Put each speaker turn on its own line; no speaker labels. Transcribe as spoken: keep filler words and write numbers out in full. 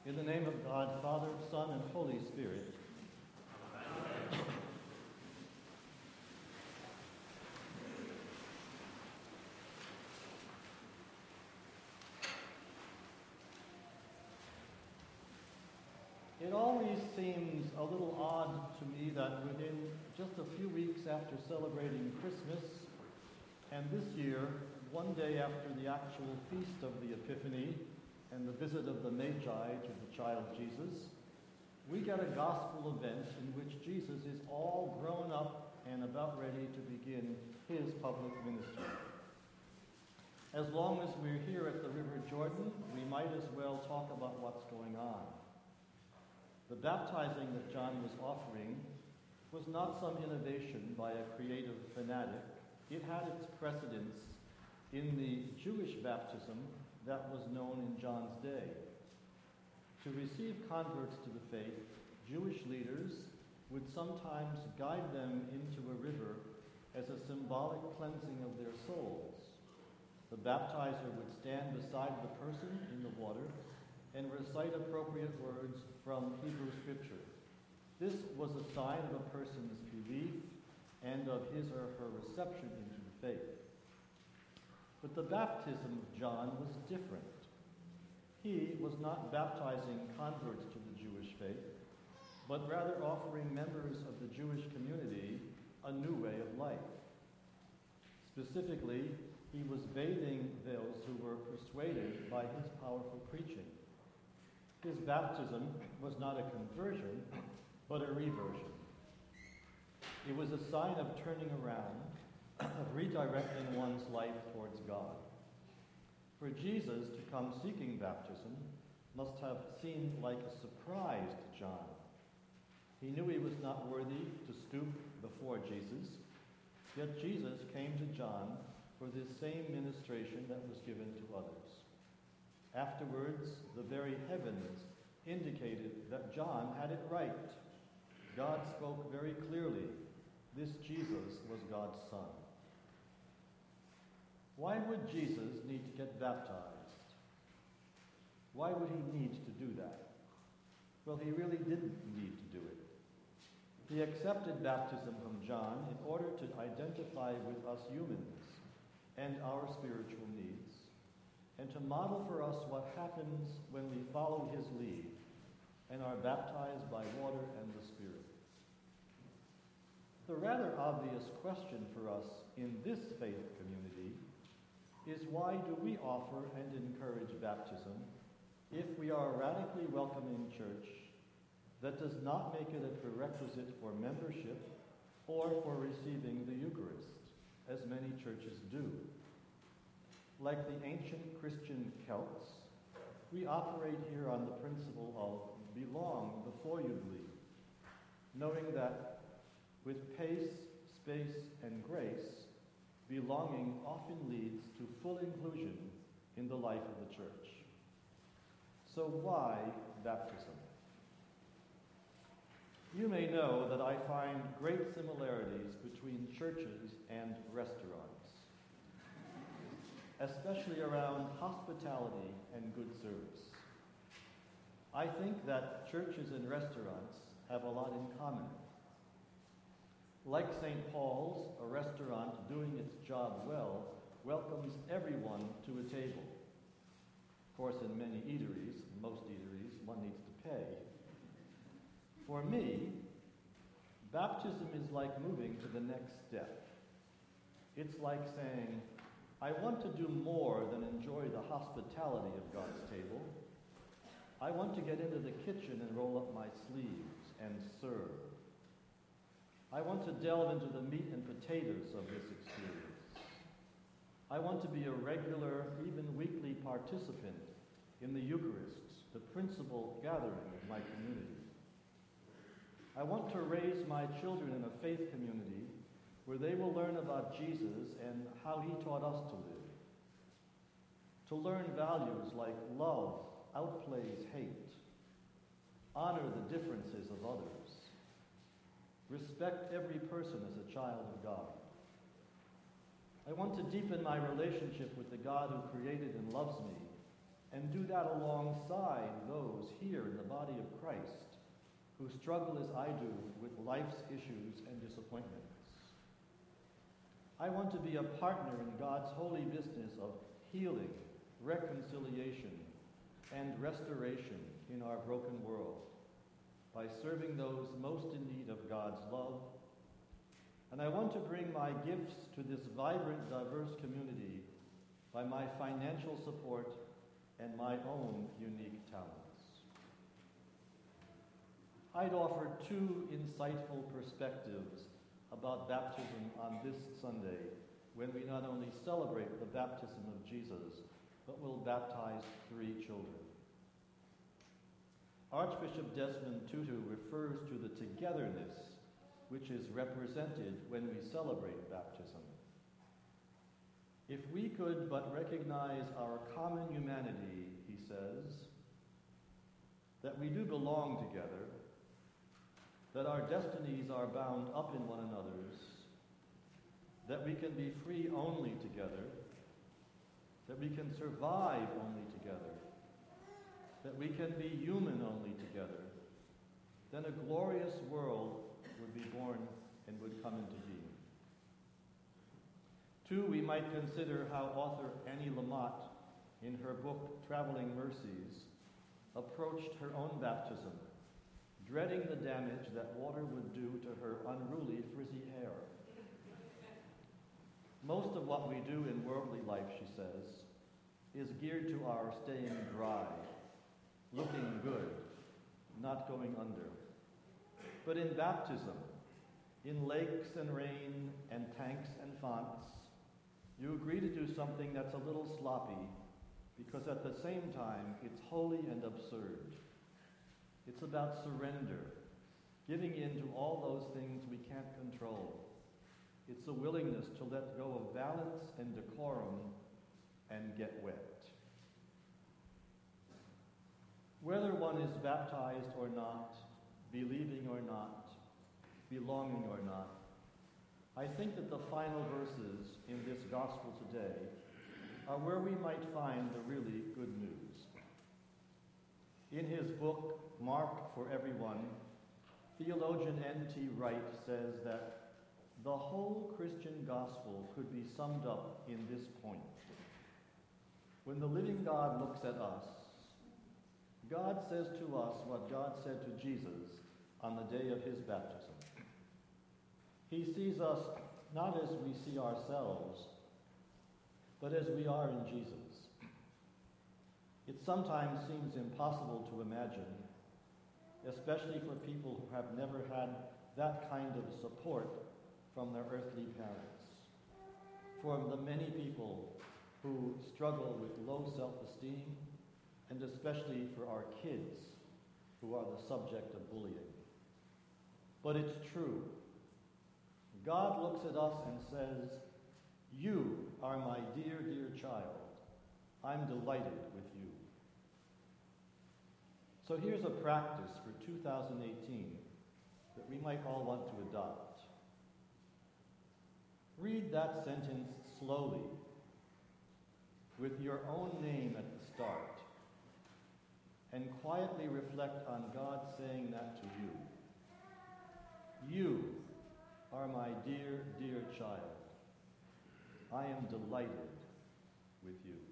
In the name of God, Father, Son, and Holy Spirit. It always seems a little odd to me that within just a few weeks after celebrating Christmas, and this year, one day after the actual feast of the Epiphany and the visit of the Magi to the child Jesus, we get a gospel event in which Jesus is all grown up and about ready to begin his public ministry. As long as we're here at the River Jordan, we might as well talk about what's going on. The baptizing that John was offering was not some innovation by a creative fanatic. It had its precedence in the Jewish baptism that was known in John's day. To receive converts to the faith, Jewish leaders would sometimes guide them into a river as a symbolic cleansing of their souls. The baptizer would stand beside the person in the water and recite appropriate words from Hebrew Scripture. This was a sign of a person's belief and of his or her reception into the faith. But the baptism of John was different. He was not baptizing converts to the Jewish faith, but rather offering members of the Jewish community a new way of life. Specifically, he was bathing those who were persuaded by his powerful preaching. His baptism was not a conversion, but a reversion. It was a sign of turning around, of redirecting one's life towards God. For Jesus to come seeking baptism must have seemed like a surprise to John. He knew he was not worthy to stoop before Jesus, yet Jesus came to John for this same ministration that was given to others. Afterwards, the very heavens indicated that John had it right. God spoke very clearly. This Jesus was God's Son. Why would Jesus need to get baptized? Why would he need to do that? Well, he really didn't need to do it. He accepted baptism from John in order to identify with us humans and our spiritual needs, and to model for us what happens when we follow his lead and are baptized by water and the Spirit. The rather obvious question for us in this faith community is, why do we offer and encourage baptism if we are a radically welcoming church that does not make it a prerequisite for membership or for receiving the Eucharist, as many churches do? Like the ancient Christian Celts, we operate here on the principle of belong before you believe, knowing that with pace, space, and grace, belonging often leads to full inclusion in the life of the church. So why baptism? You may know that I find great similarities between churches and restaurants, especially around hospitality and good service. I think that churches and restaurants have a lot in common. Like Saint Paul's, a restaurant doing its job well welcomes everyone to a table. Of course, in many eateries, most eateries, one needs to pay. For me, baptism is like moving to the next step. It's like saying, I want to do more than enjoy the hospitality of God's table. I want to get into the kitchen and roll up my sleeves and serve. I want to delve into the meat and potatoes of this experience. I want to be a regular, even weekly participant in the Eucharist, the principal gathering of my community. I want to raise my children in a faith community where they will learn about Jesus and how he taught us to live. To learn values like love outplays hate, honor the differences of others, respect every person as a child of God. I want to deepen my relationship with the God who created and loves me, and do that alongside those here body of Christ who struggle as I do with life's issues and disappointments. I want to be a partner in God's holy business of healing, reconciliation, and restoration in our broken world by serving those most in need of God's love. And I want to bring my gifts to this vibrant, diverse community by my financial support and my own unique talents. I'd offer two insightful perspectives about baptism on this Sunday, when we not only celebrate the baptism of Jesus, but will baptize three children. Archbishop Desmond Tutu refers to the togetherness which is represented when we celebrate baptism. If we could but recognize our common humanity, he says, that we do belong together, that our destinies are bound up in one another's, that we can be free only together, that we can survive only together, that we can be human only together, then a glorious world would be born and would come into being. Two, we might consider how author Annie Lamott, in her book Traveling Mercies, approached her own baptism, dreading the damage that water would do to her unruly, frizzy hair. Most of what we do in worldly life, she says, is geared to our staying dry, looking good, not going under. But in baptism, in lakes and rain and tanks and fonts, you agree to do something that's a little sloppy, because at the same time, it's holy and absurd. It's about surrender, giving in to all those things we can't control. It's a willingness to let go of balance and decorum and get wet. Whether one is baptized or not, believing or not, belonging or not, I think that the final verses in this gospel today are where we might find the really good news. In his book, Mark for Everyone, theologian N T Wright says that the whole Christian gospel could be summed up in this point. When the living God looks at us, God says to us what God said to Jesus on the day of his baptism. He sees us not as we see ourselves, but as we are in Jesus. It sometimes seems impossible to imagine, especially for people who have never had that kind of support from their earthly parents. For the many people who struggle with low self-esteem, and especially for our kids who are the subject of bullying. But it's true. God looks at us and says, "You are my dear, dear child. I'm delighted with you." So here's a practice for two thousand eighteen that we might all want to adopt. Read that sentence slowly, with your own name at the start, and quietly reflect on God saying that to you. You are my dear, dear child. I am delighted with you.